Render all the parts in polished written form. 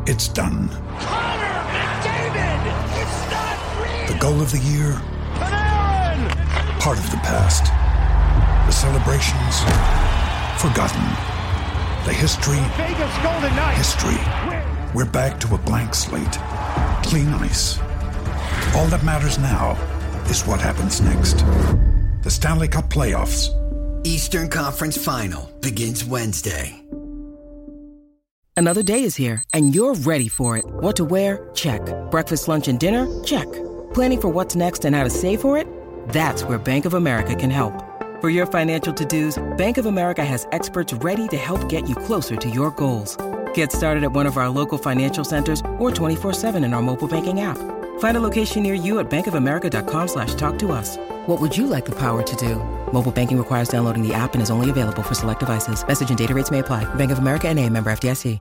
It's done. Connor McDavid! It's not real! The goal of the year? Panarin! Part of the past. The celebrations? Forgotten. The history? Vegas Golden Knights! History. We're back to a blank slate. Clean ice. All that matters now is what happens next. The Stanley Cup Playoffs. Eastern Conference Final begins Wednesday. Another day is here, and you're ready for it. What to wear? Check. Breakfast, lunch, and dinner? Check. Planning for what's next and how to save for it? That's where Bank of America can help. For your financial to-dos, Bank of America has experts ready to help get you closer to your goals. Get started at one of our local financial centers or 24/7 in our mobile banking app. Find a location near you at bankofamerica.com/talktous. What would you like the power to do? Mobile banking requires downloading the app and is only available for select devices. Message and data rates may apply. Bank of America N.A., member FDIC.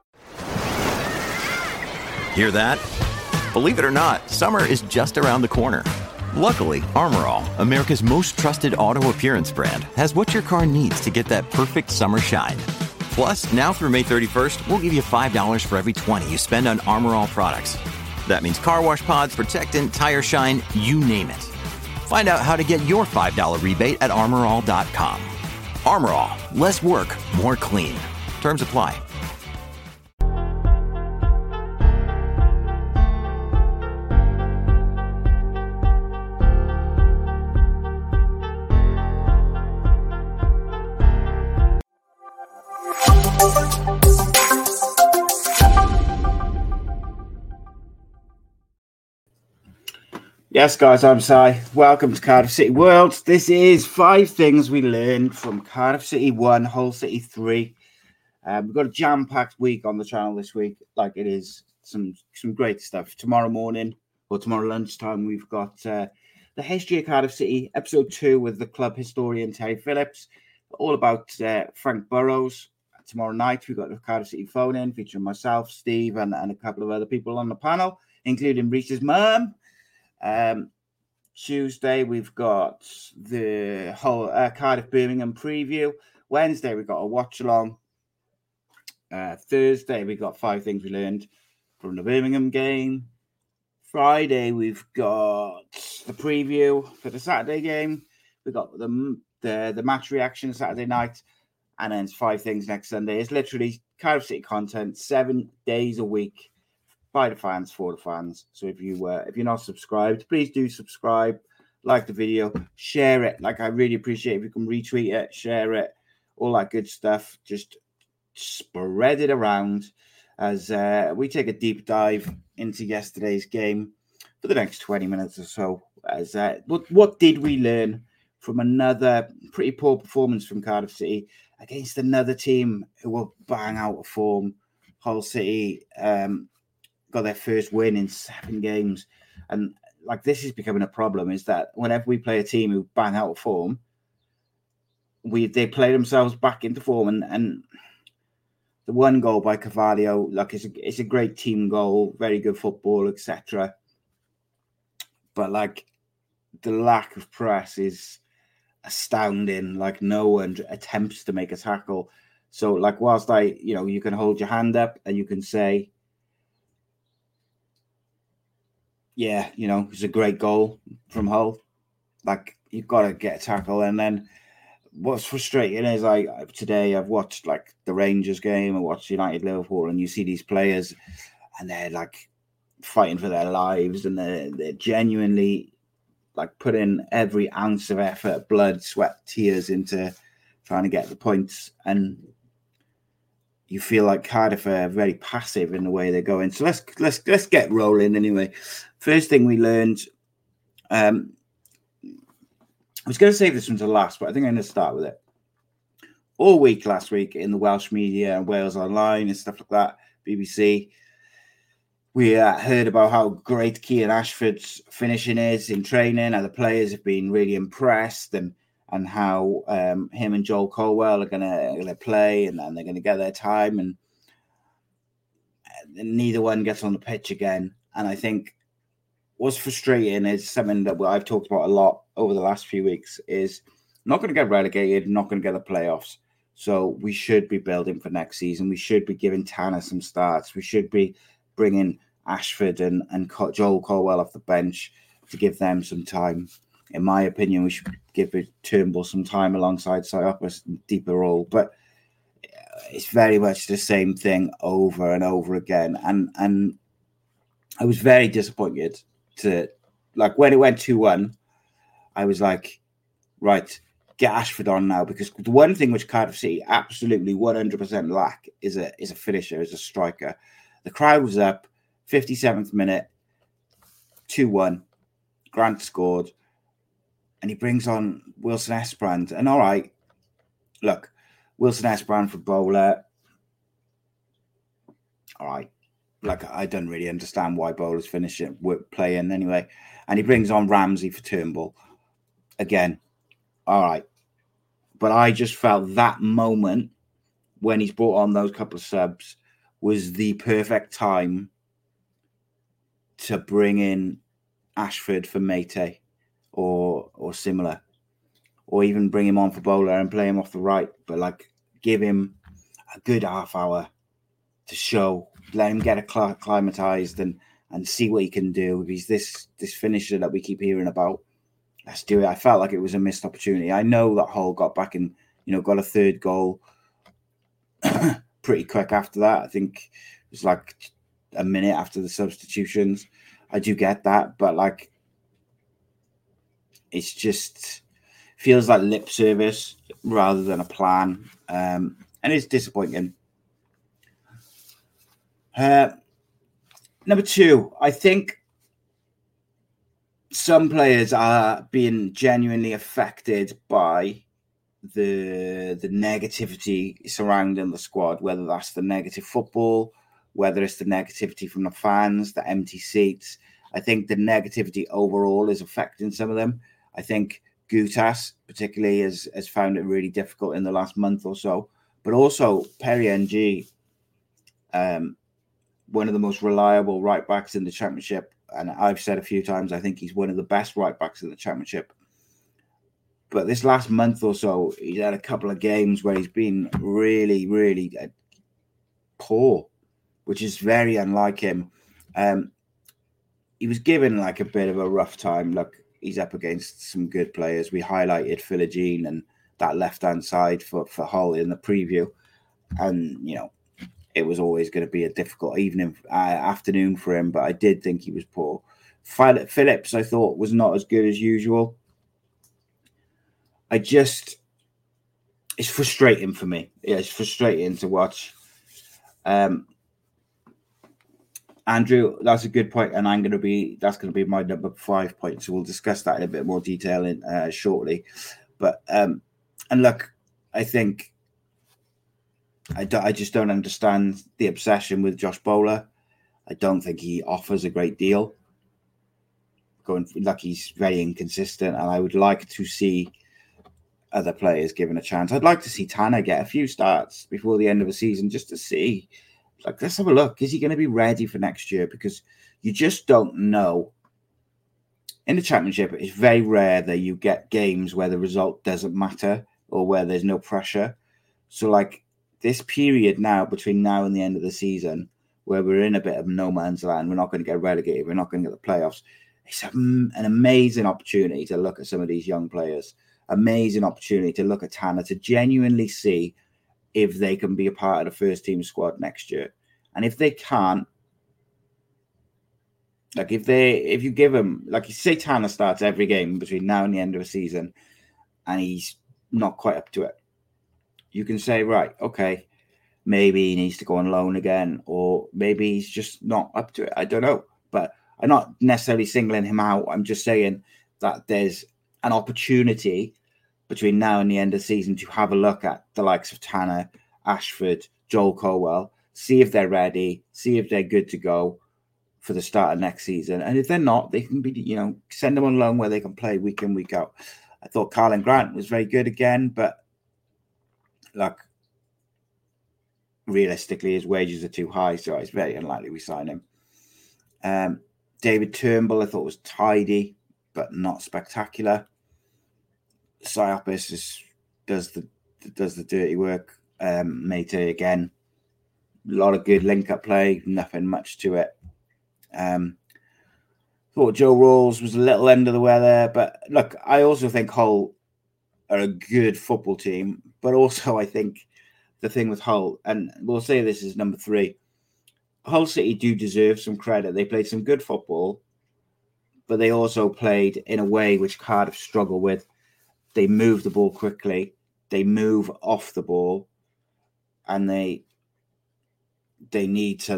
Hear that? Believe it or not, summer is just around the corner. Luckily, Armor All, America's most trusted auto appearance brand, has what your car needs to get that perfect summer shine. Plus, now through May 31st, we'll give you $5 for every $20 you spend on Armor All products. That means car wash pods, protectant, tire shine, you name it. Find out how to get your $5 rebate at armorall.com. Armor All, less work, more clean. Terms apply. Yes, guys, I'm Si. Welcome to Cardiff City World. This is 5 things we learned from Cardiff City 1, Hull City 3. We've got a jam-packed week on the channel this week. Like it is some great stuff. Tomorrow morning, or tomorrow lunchtime, we've got the history of Cardiff City, episode 2 with the club historian Terry Phillips, all about Frank Burrows. Tomorrow night, we've got the Cardiff City phone-in featuring myself, Steve, and a couple of other people on the panel, including Reese's mum. Tuesday, we've got the whole Cardiff Birmingham preview. Wednesday, we've got a watch along. Thursday, we've got 5 things we learned from the Birmingham game. Friday, we've got the preview for the Saturday game. We've got the match reaction Saturday night. And then it's 5 things next Sunday. It's literally Cardiff City content 7 days a week. By the fans, for the fans. So if you're not subscribed, please do subscribe, like the video, share it. Like I really appreciate if you can retweet it, share it, all that good stuff. Just spread it around as we take a deep dive into yesterday's game for the next 20 minutes or so. As what did we learn from another pretty poor performance from Cardiff City against another team who were bang out of form? Hull City got their first win in 7 games. And like this is becoming a problem, is that whenever we play a team who bang out of form, they play themselves back into form. And the one goal by Carvalho, like it's a great team goal, very good football, etc. But like the lack of press is astounding. Like no one attempts to make a tackle. So like whilst you can hold your hand up and you can say, yeah, it's a great goal from Hull. Like, you've got to get a tackle. And then what's frustrating is today I've watched, like, the Rangers game. I watched United-Liverpool, and you see these players, and they're, like, fighting for their lives, and they're genuinely, like, putting every ounce of effort, blood, sweat, tears into trying to get the points. And you feel like Cardiff are very passive in the way they're going. So let's get rolling anyway. First thing we learned, I was going to save this one to last, but I think I'm going to start with it. All week last week in the Welsh media and Wales Online and stuff like that, BBC, we heard about how great Cian Ashford's finishing is in training, and the players have been really impressed, and how him and Joel Colwell are going to play, and then they're going to get their time, and neither one gets on the pitch again. And I think what's frustrating is something that I've talked about a lot over the last few weeks is not going to get relegated, not going to get the playoffs. So we should be building for next season. We should be giving Tanner some starts. We should be bringing Ashford and Joel Colwell off the bench to give them some time. In my opinion, we should give Turnbull some time alongside Siopis in deeper role. But it's very much the same thing over and over again. And I was very disappointed like when it went 2-1, I was like, right, get Ashford on now, because the one thing which Cardiff City absolutely 100% lack is a finisher, is a striker. The crowd was up, 57th minute, 2-1. Grant scored, and he brings on Wilson Esperand. And all right, look, Wilson Esperand for Bowler. All right, like I don't really understand why Bowler's finishing, playing anyway. And he brings on Ramsey for Turnbull. Again, all right. But I just felt that moment when he's brought on those couple of subs was the perfect time to bring in Ashford for Mate or similar, or even bring him on for Bowler and play him off the right. But like, give him a good half hour to show, let him get acclimatized and see what he can do. If he's this finisher that we keep hearing about, let's do it. I felt like it was a missed opportunity. I know that Hull got back and, got a third goal pretty quick after that. I think it was like a minute after the substitutions. I do get that, but like, it's just feels like lip service rather than a plan. And it's disappointing. Number 2, I think some players are being genuinely affected by the negativity surrounding the squad, whether that's the negative football, whether it's the negativity from the fans, the empty seats. I think the negativity overall is affecting some of them. I think Gutas particularly has found it really difficult in the last month or so, but also Perry NG, one of the most reliable right backs in the Championship. And I've said a few times, I think he's one of the best right backs in the Championship. But this last month or so, he's had a couple of games where he's been really, really poor, which is very unlike him. He was given like a bit of a rough time. Look, he's up against some good players. We highlighted Philogene and that left-hand side for Hull in the preview. And, it was always going to be a difficult afternoon for him, but I did think he was poor. Phillips, I thought, was not as good as usual. It's frustrating for me. Yeah, it's frustrating to watch. Andrew, that's a good point, and that's going to be my number 5 point. So we'll discuss that in a bit more detail shortly. But and look, I think I just don't understand the obsession with Josh Bowler. I don't think he offers a great deal. He's very inconsistent, and I would like to see other players given a chance. I'd like to see Tanner get a few starts before the end of the season just to see. Like, let's have a look. Is he going to be ready for next year? Because you just don't know. In the Championship, it's very rare that you get games where the result doesn't matter or where there's no pressure. So, like, this period now, between now and the end of the season, where we're in a bit of no man's land, we're not going to get relegated, we're not going to get the playoffs. It's an amazing opportunity to look at some of these young players. Amazing opportunity to look at Tanner, to genuinely see if they can be a part of the first team squad next year. And if they can't, like if you give them, like you say Tanner starts every game between now and the end of the season and he's not quite up to it, you can say, right, okay, maybe he needs to go on loan again, or maybe he's just not up to it. I don't know. But I'm not necessarily singling him out. I'm just saying that there's an opportunity between now and the end of the season to have a look at the likes of Tanner, Ashford, Joel Colwell, see if they're ready, see if they're good to go for the start of next season. And if they're not, they can be, send them on loan where they can play week in, week out. I thought Carlin Grant was very good again, but like, realistically, his wages are too high, so it's very unlikely we sign him. David Turnbull, I thought, was tidy, but not spectacular. Siopis does the dirty work. Mate again, lot of good link-up play, nothing much to it. Thought Joe Ralls was a little under the weather, but look, I also think Hull are a good football team, but also I think the thing with Hull, and we'll say this is number 3, Hull City do deserve some credit. They played some good football, but they also played in a way which Cardiff struggle with. They move the ball quickly, they move off the ball, and they need to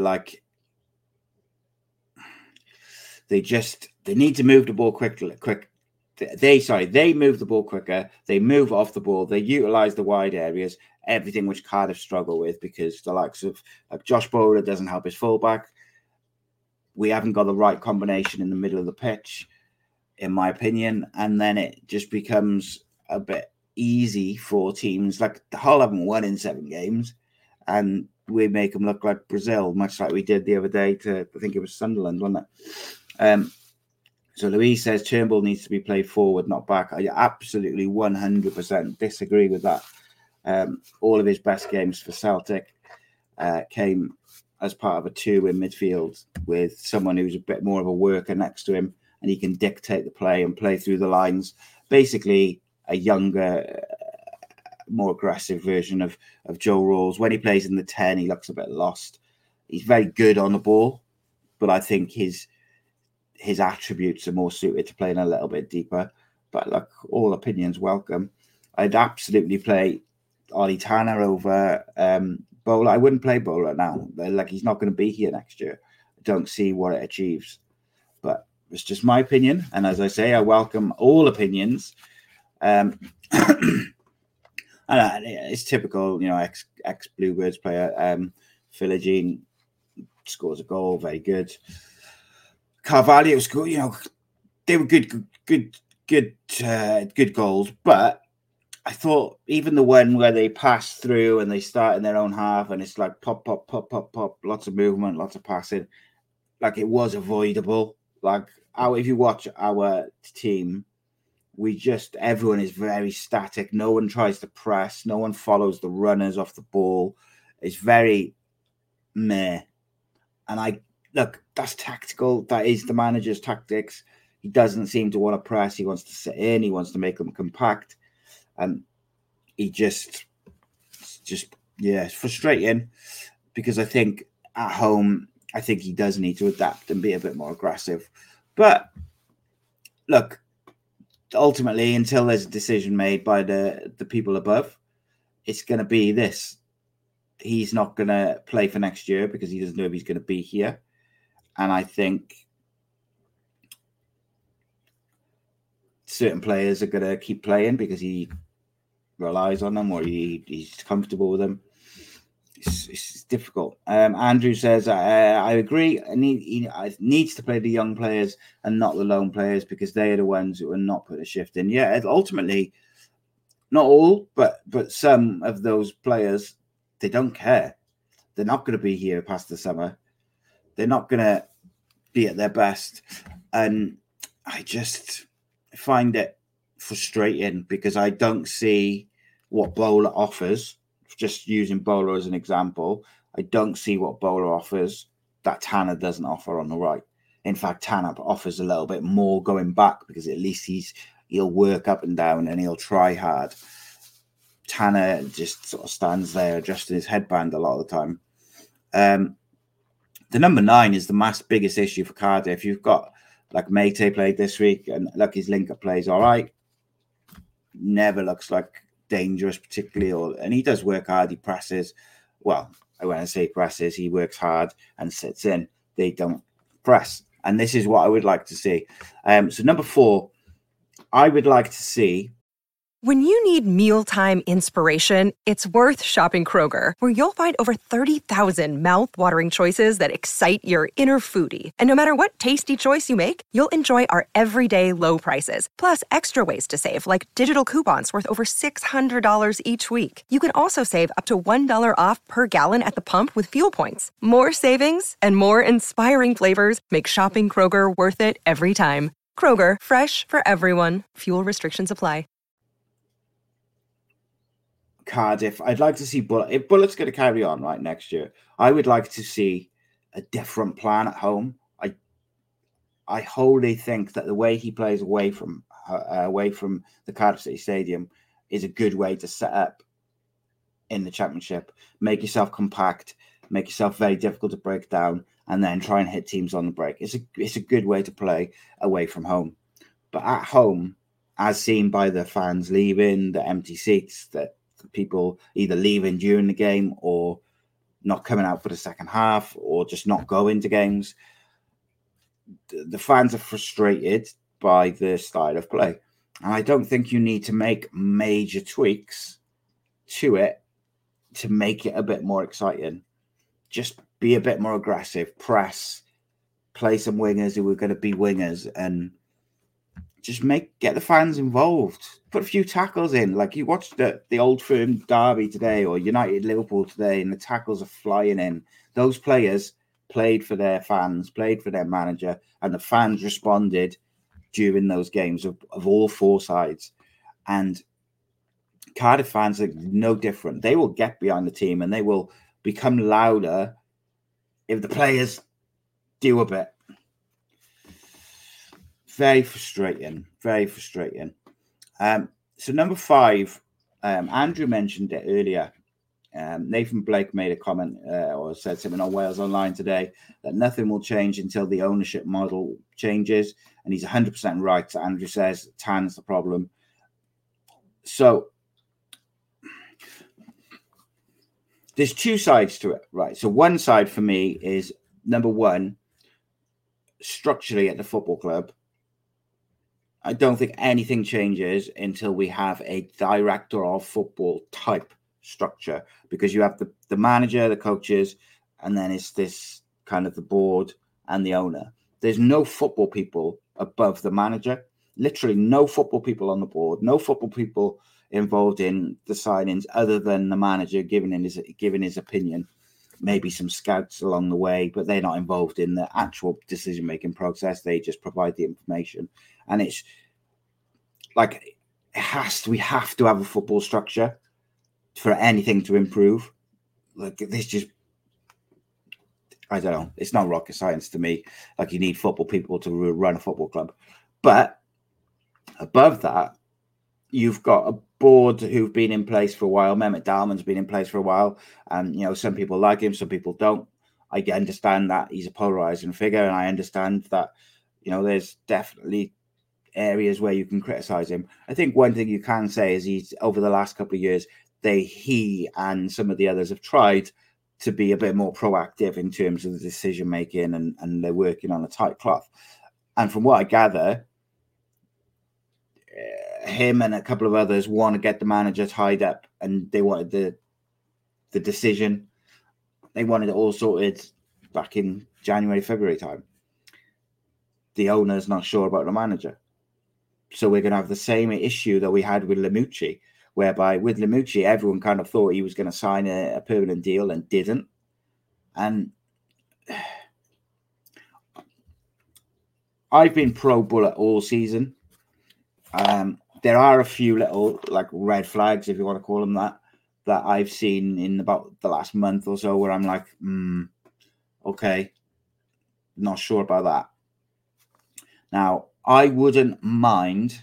they need to move the ball quickly. They move the ball quicker. They move off the ball. They utilize the wide areas, everything which Cardiff struggle with, because the likes of Josh Bowler doesn't help his fullback. We haven't got the right combination in the middle of the pitch, in my opinion, and then it just becomes a bit easy for teams. Like the Hull haven't won in 7 games, and we make them look like Brazil, much like we did the other day to, I think it was Sunderland, wasn't it? So Louise says Turnbull needs to be played forward, not back. I absolutely 100% disagree with that. All of his best games for Celtic came as part of a 2 in midfield with someone who's a bit more of a worker next to him, and he can dictate the play and play through the lines. Basically, a younger, more aggressive version of Joe Ralls. When he plays in the 10, he looks a bit lost. He's very good on the ball, but I think his attributes are more suited to playing a little bit deeper. But look, all opinions welcome. I'd absolutely play Ollie Tanner over Bowler. I wouldn't play Bowler now. Like, he's not going to be here next year. I don't see what it achieves. But it's just my opinion. And as I say, I welcome all opinions. And it's typical, ex Bluebirds player. Philogene scores a goal, very good. Carvalho scored, they were good goals, but I thought even the one where they pass through and they start in their own half and it's like pop, pop, pop, pop, pop, lots of movement, lots of passing, like it was avoidable. Like if you watch our team, everyone is very static. No one tries to press. No one follows the runners off the ball. It's very meh. And look, that's tactical. That is the manager's tactics. He doesn't seem to want to press. He wants to sit in. He wants to make them compact. And he it's frustrating because I think at home, I think he does need to adapt and be a bit more aggressive. But look, ultimately, until there's a decision made by the people above, it's going to be this. He's not going to play for next year because he doesn't know if he's going to be here. And I think certain players are going to keep playing because he relies on them or he's comfortable with them. It's difficult. Andrew says, I agree. He needs to play the young players and not the lone players because they are the ones who are not putting a shift in. Yeah, ultimately, not all, but some of those players, they don't care. They're not going to be here past the summer. They're not going to be at their best. And I just find it frustrating because I don't see what Bowler offers. Just using Bowler as an example, I don't see what Bowler offers that Tanner doesn't offer on the right. In fact, Tanner offers a little bit more going back because at least he'll work up and down and he'll try hard. Tanner just sort of stands there adjusting his headband a lot of the time. The number 9 is the biggest issue for Cardiff. You've got like Meite played this week and look, his link-up plays all right. Never looks like dangerous particularly, and he does work hard. He presses. Well, when I say presses, he works hard and sits in. They don't press. And this is what I would like to see. So number 4, I would like to see. When you need mealtime inspiration, it's worth shopping Kroger, where you'll find over 30,000 mouth-watering choices that excite your inner foodie. And no matter what tasty choice you make, you'll enjoy our everyday low prices, plus extra ways to save, like digital coupons worth over $600 each week. You can also save up to $1 off per gallon at the pump with fuel points. More savings and more inspiring flavors make shopping Kroger worth it every time. Kroger, fresh for everyone. Fuel restrictions apply. Cardiff. I'd like to see Bullet. If Bullet's going to carry on right next year, I would like to see a different plan at home. I wholly think that the way he plays away from the Cardiff City Stadium is a good way to set up in the Championship. Make yourself compact, make yourself very difficult to break down, and then try and hit teams on the break. It's a good way to play away from home. But at home, as seen by the fans leaving, the empty seats, that people either leaving during the game or not coming out for the second half or just not going to games, the fans are frustrated by the style of play. And I don't think you need to make major tweaks to it to make it a bit more exciting. Just be a bit more aggressive, press, play some wingers who are going to be wingers, and just get the fans involved. Put a few tackles in. Like you watched the Old Firm derby today or United Liverpool today, and the tackles are flying in. Those players played for their fans, played for their manager, and the fans responded during those games of all four sides. And Cardiff fans are no different. They will get behind the team and they will become louder if the players do a bit. Very frustrating. Very frustrating. So number 5, Andrew mentioned it earlier. Nathan Blake made a comment or said something on Wales Online today that nothing will change until the ownership model changes. And he's 100% right. So Andrew says Tan's the problem. So there's two sides to it, right? So one side for me is, number one, structurally at the football club, I don't think anything changes until we have a director of football type structure, because you have the manager, the coaches, and then it's this kind of the board and the owner. There's no football people above the manager, literally no football people on the board, no football people involved in the signings other than the manager giving his opinion, maybe some scouts along the way, but they're not involved in the actual decision-making process. They just provide the information. And it's like, we have to have a football structure for anything to improve. Like this just, I don't know. It's not rocket science to me. Like you need football people to run a football club. But above that, you've got a board who've been in place for a while. Mehmet Dalman's been in place for a while. And, some people like him, some people don't. I understand that he's a polarizing figure. And I understand that, there's definitely areas where you can criticize him. I think one thing you can say is he's, over the last couple of years, he and some of the others have tried to be a bit more proactive in terms of the decision making, and they're working on a tight cloth. And from what I gather, him and a couple of others want to get the manager tied up, and they wanted the decision. They wanted it all sorted back in January, February time. The owner's not sure about the manager. So we're going to have the same issue that we had with Limucci, whereby with Limucci, everyone kind of thought he was going to sign a permanent deal and didn't. And I've been pro Bullet all season. There are a few little red flags, if you want to call them that I've seen in about the last month or so where I'm like, okay, not sure about that. Now, I wouldn't mind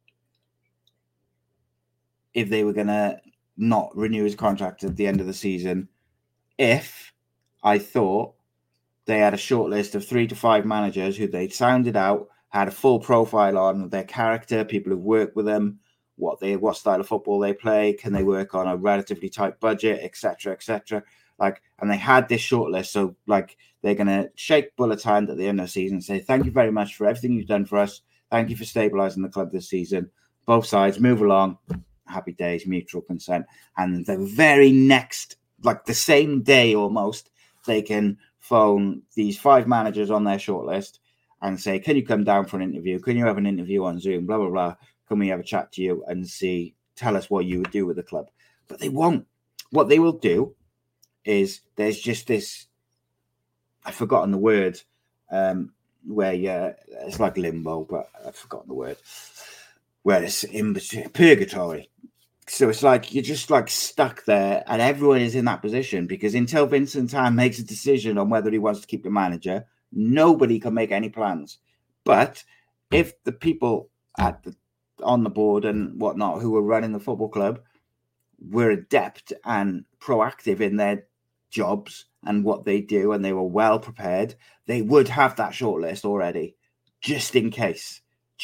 if they were going to not renew his contract at the end of the season, if I thought they had a short list of 3 to 5 managers who they'd sounded out, had a full profile on their character, people who've worked with them, what style of football they play, can they work on a relatively tight budget, etc., etc. And they had this short list, so they're going to shake Bullet's hand at the end of the season and say, thank you very much for everything you've done for us. Thank you for stabilising the club this season. Both sides move along. Happy days, mutual consent. And the very next, the same day almost, they can phone these 5 managers on their shortlist and say, can you come down for an interview? Can you have an interview on Zoom? Blah, blah, blah. Can we have a chat to you and tell us what you would do with the club? But they won't. What they will do is there's just this, I've forgotten the word, where it's like limbo, but I've forgotten the word, where it's in between, purgatory. So it's like you're just like stuck there, and everyone is in that position because until Vincent Tan makes a decision on whether he wants to keep the manager, nobody can make any plans. But if the people on the board and whatnot who are running the football club were adept and proactive in their jobs and what they do, and they were well prepared, they would have that shortlist already, just in case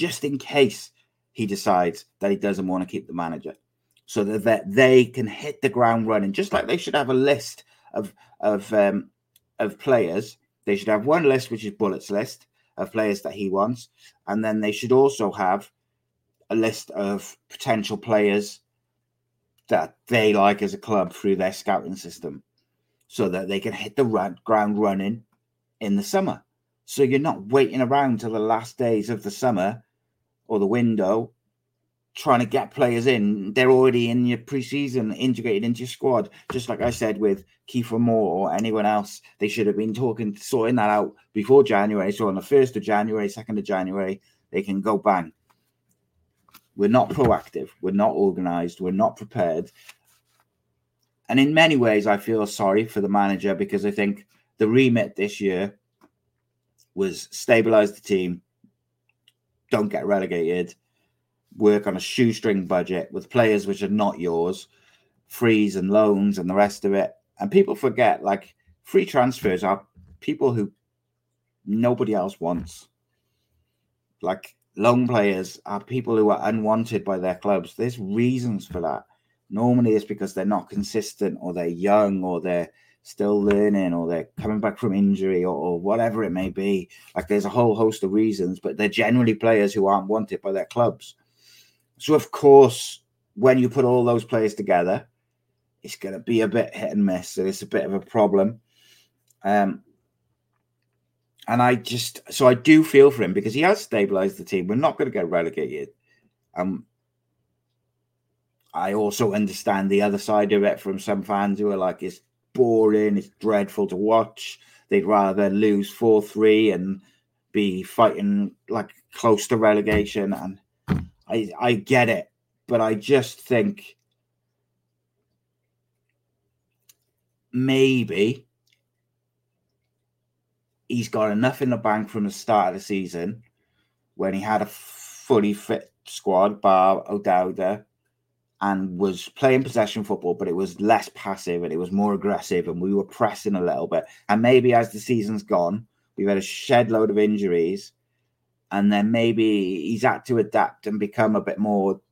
he decides that he doesn't want to keep the manager, so that they can hit the ground running. Just like they should have a list of players. They should have one list, which is Bullett's list of players that he wants, and then they should also have a list of potential players that they like as a club through their scouting system, so that they can hit the ground running in the summer. So you're not waiting around till the last days of the summer or the window trying to get players in. They're already in your pre-season, integrated into your squad. Just like I said with Kiefer Moore or anyone else, they should have been sorting that out before January. So on the 1st of January, 2nd of January, they can go bang. We're not proactive. We're not organised. We're not prepared. And in many ways, I feel sorry for the manager because I think the remit this year was stabilise the team, don't get relegated, work on a shoestring budget with players which are not yours, frees and loans and the rest of it. And people forget, like, free transfers are people who nobody else wants. Like, loan players are people who are unwanted by their clubs. There's reasons for that. Normally it's because they're not consistent, or they're young, or they're still learning, or they're coming back from injury, or whatever it may be. Like, there's a whole host of reasons, but they're generally players who aren't wanted by their clubs. So, of course, when you put all those players together, it's going to be a bit hit and miss. So it's a bit of a problem. And I do feel for him because he has stabilised the team. We're not going to get relegated. I also understand the other side of it from some fans who are like, it's boring, it's dreadful to watch. They'd rather lose 4-3 and be fighting like close to relegation. And I get it, but I just think maybe he's got enough in the bank from the start of the season when he had a fully fit squad, bar O'Dowda, and was playing possession football, but it was less passive and it was more aggressive and we were pressing a little bit. And maybe as the season's gone, we've had a shed load of injuries, and then maybe he's had to adapt and become a bit more.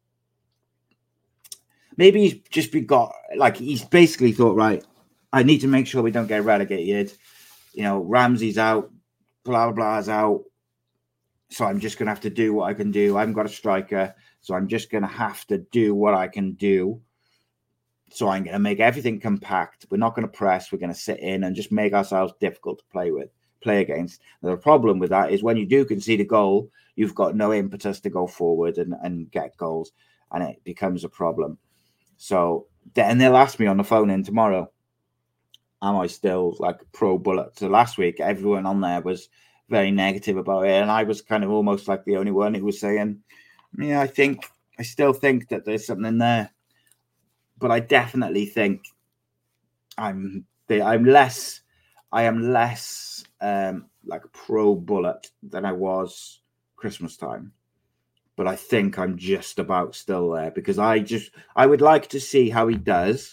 Maybe he's just he's basically thought, right, I need to make sure we don't get relegated. You know, Ramsey's out, blah, blah, blah's out. So I'm just going to have to do what I can do. I haven't got a striker, so I'm just going to have to do what I can do. So I'm going to make everything compact. We're not going to press. We're going to sit in and just make ourselves difficult to play against. Now, the problem with that is when you do concede a goal, you've got no impetus to go forward and get goals, and it becomes a problem. So, and they'll ask me on the phone in tomorrow, am I still like pro Bullet? So last week, everyone on there was very negative about it, and I was kind of almost like the only one who was saying, yeah, I still think that there's something there, but I definitely think I am less like pro Bullet than I was Christmas time, but I think I'm just about still there because I would like to see how he does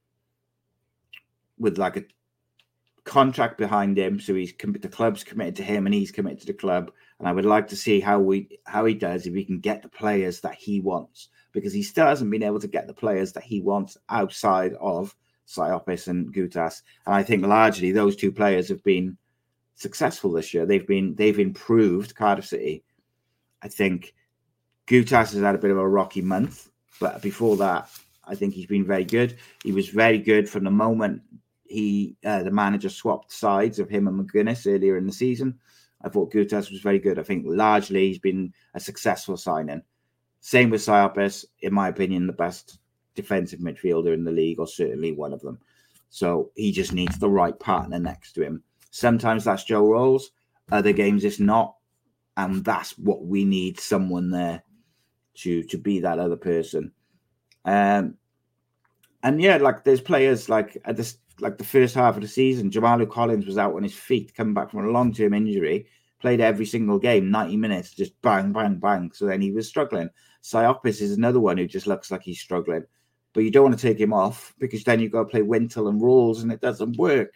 with like a contract behind him, so the club's committed to him and he's committed to the club, and I would like to see how he does if he can get the players that he wants, because he still hasn't been able to get the players that he wants outside of Siopis and Goutas, and I think largely those two players have been successful this year. They've improved Cardiff City. I think Goutas has had a bit of a rocky month, but before that, I think he's been very good. He was very good from the moment the manager swapped sides of him and McGuinness earlier in the season. I thought Goutas was very good. I think largely he's been a successful signing. Same with Siopis, in my opinion, the best defensive midfielder in the league, or certainly one of them. So he just needs the right partner next to him. Sometimes that's Joe Rolls. Other games it's not. And that's what we need, someone there to be that other person. And yeah, like there's players like at this, like the first half of the season, Jamalu Collins was out on his feet, coming back from a long-term injury, played every single game, 90 minutes, just bang, bang, bang. So then he was struggling. Siopis is another one who just looks like he's struggling. But you don't want to take him off because then you've got to play Wintle and Rawls and it doesn't work.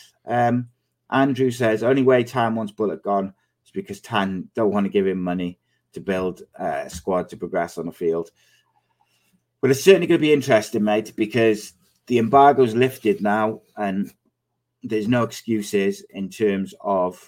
Andrew says, only way Tan wants Bullock gone is because Tan don't want to give him money to build a squad to progress on the field. But it's certainly going to be interesting, mate, because the embargo's lifted now and there's no excuses in terms of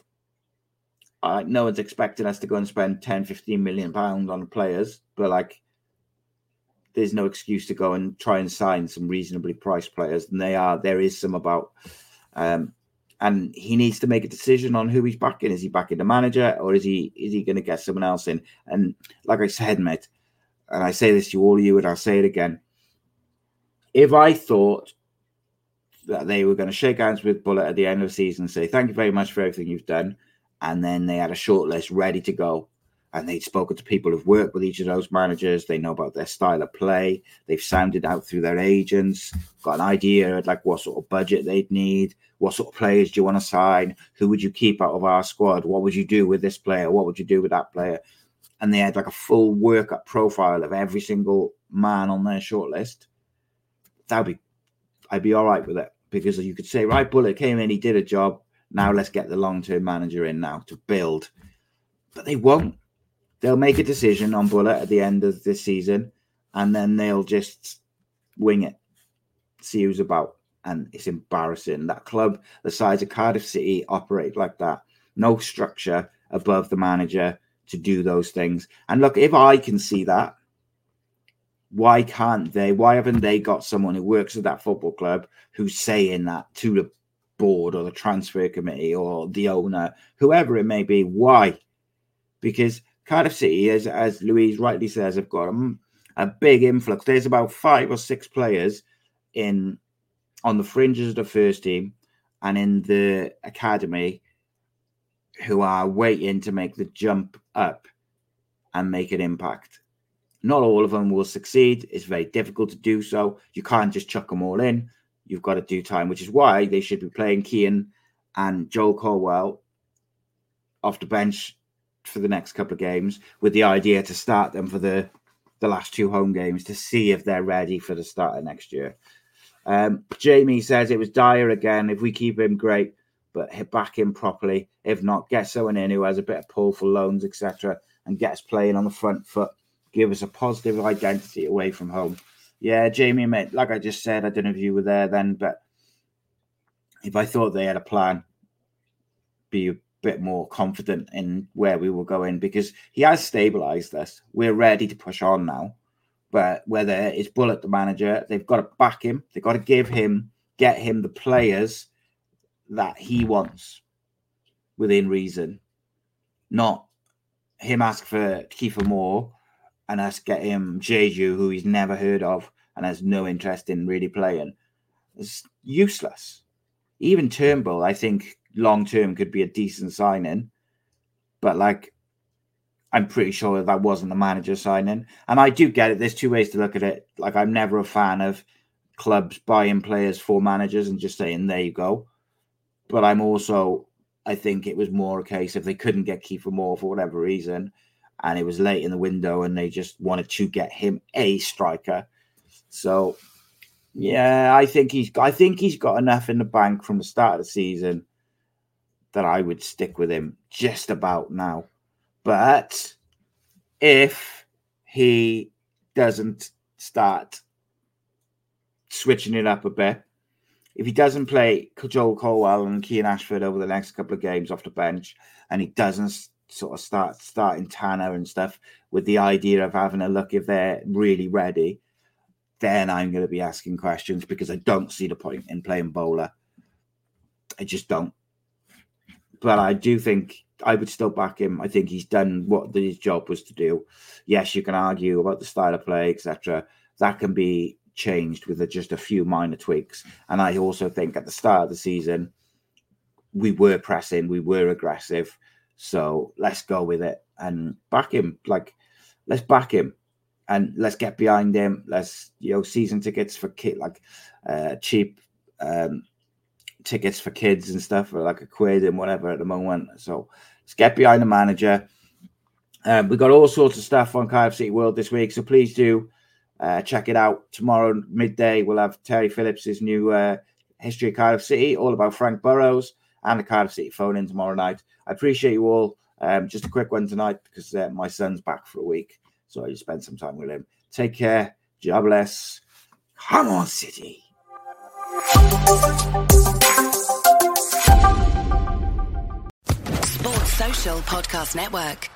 no one's expecting us to go and spend 10, 15 million pounds on players, but like there's no excuse to go and try and sign some reasonably priced players. And there is some about, and he needs to make a decision on who he's backing. Is he backing the manager or is he going to get someone else in? And like I said, mate, and I say this to all of you and I'll say it again. If I thought that they were going to shake hands with Bullock at the end of the season and say, thank you very much for everything you've done, and then they had a short list ready to go, and they'd spoken to people who've worked with each of those managers, they know about their style of play, they've sounded out through their agents, got an idea of like what sort of budget they'd need, what sort of players do you want to sign, who would you keep out of our squad, what would you do with this player, what would you do with that player? And they had like a full workup profile of every single man on their shortlist. I'd be all right with it, because you could say, right, Bullock came in, he did a job, now let's get the long-term manager in now to build. But they won't. They'll make a decision on Bullock at the end of this season, and then they'll just wing it, see who's about. And it's embarrassing. That club, the size of Cardiff City, operate like that. No structure above the manager to do those things. And look, if I can see that, why can't they? Why haven't they got someone who works at that football club who's saying that to the board or the transfer committee or the owner, whoever it may be? Why? Because Cardiff City, as Louise rightly says, have got a big influx. There's about 5 or 6 players on the fringes of the first team and in the academy who are waiting to make the jump up and make an impact. Not all of them will succeed. It's very difficult to do so. You can't just chuck them all in. You've got to do time, which is why they should be playing Keane and Joel Colwell off the bench for the next couple of games, with the idea to start them for the last 2 home games to see if they're ready for the start of next year. Jamie says it was Dyer again. If we keep him, great, but back him properly. If not, get someone in who has a bit of pull for loans, etc., and get us playing on the front foot. Give us a positive identity away from home. Yeah, Jamie, mate, like I just said, I don't know if you were there then, but if I thought they had a plan, be a bit more confident in where we were going, because he has stabilised us. We're ready to push on now. But whether it's Bullock, the manager, they've got to back him. They've got to get him the players that he wants within reason. Not him ask for Kiefer Moore and us get him Jeju, who he's never heard of and has no interest in really playing. It's useless. Even Turnbull, I think, long-term could be a decent signing. But, like, I'm pretty sure that wasn't the manager signing. And I do get it. There's 2 ways to look at it. Like, I'm never a fan of clubs buying players for managers and just saying, there you go. But I'm also, I think it was more a case if they couldn't get Kiefer Moore for whatever reason, and it was late in the window and they just wanted to get him a striker. So, yeah, I think he's got enough in the bank from the start of the season that I would stick with him just about now. But if he doesn't start switching it up a bit, if he doesn't play Joel Colwell and Keane Ashford over the next couple of games off the bench, and he doesn't sort of starting Tanner and stuff with the idea of having a look if they're really ready, then I'm going to be asking questions, because I don't see the point in playing Bowler. I just don't. But I do think I would still back him. I think he's done what his job was to do. Yes, you can argue about the style of play, etc. That can be changed with just a few minor tweaks. And I also think at the start of the season, we were pressing, we were aggressive. So let's go with it and back him. Like, let's back him. and let's get behind him. Let's, season tickets for cheap tickets for kids and stuff for like £1 and whatever at the moment. So let's get behind the manager. We've got all sorts of stuff on Cardiff City World this week, so please do check it out. Tomorrow midday we'll have Terry Phillips' new History of Cardiff City, all about Frank Burrows, and the Cardiff City phone-in tomorrow night. I appreciate you all. Just a quick one tonight because my son's back for a week, so I just spent some time with him. Take care. God bless. Come on, City. Sports Social Podcast Network.